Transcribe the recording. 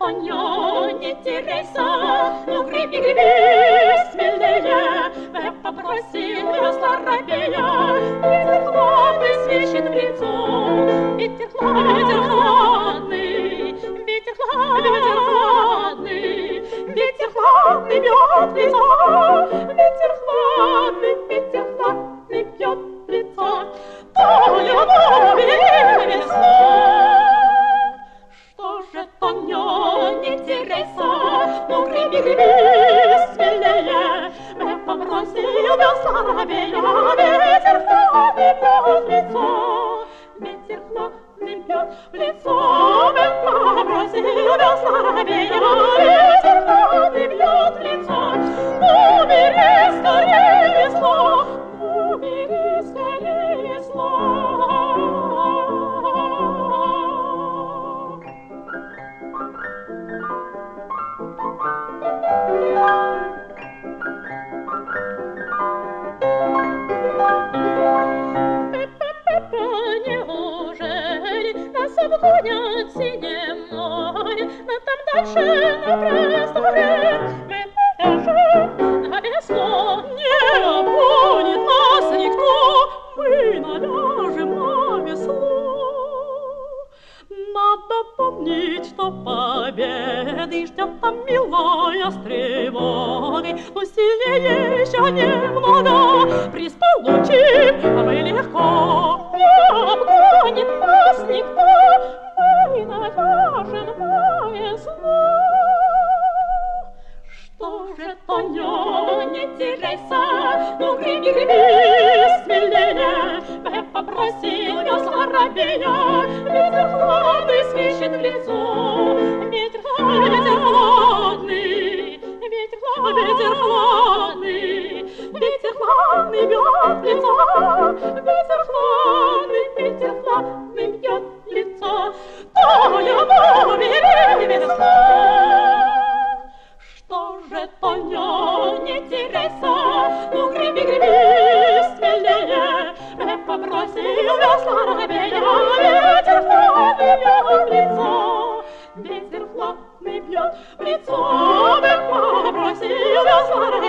что не теряйся, ну греби, греби смелее, попросил весла робея. Ветер хладный свищет в лицо, ветер хладный, ветер хладный, ветер хладный бьет в лицо, ветер хладный бьет в лицо. То любовь весна. Что же то не теряйся, ну греби, греби смелее, попросил весла робея. Ветер хладный бьет в лицо, ветер хладный бьет в лицо, попросил весла робея. Ветер хладный бьет в лицо. Убери скорее весло, убери скорее весло. Неужели нас обгонят синее море, но там дальше на просторе мы поляжем на весло? Не обгонит нас никто, мы наляжем на весло. Надо помнить, что победы ждет там милая с тревогой, но сильнее еще немного, приз получим, а мы легко. Не обгонит нас никто, мы наляжем на весло. Что же то не теряйся, ну греби, греби смелее, попросил весла робея. Ветер хладный свищет в лицо, ветер хладный, ветер хладный, ветер хладный бьет в лицо, ветер хладный бьет в лицо. То любовь весна. Что же то не теряйся, ну греби, греби смелее, попросил весла робея. Ветер хладный бьет в лицо, ветер хладный бьет в лицо, попросил весла робея.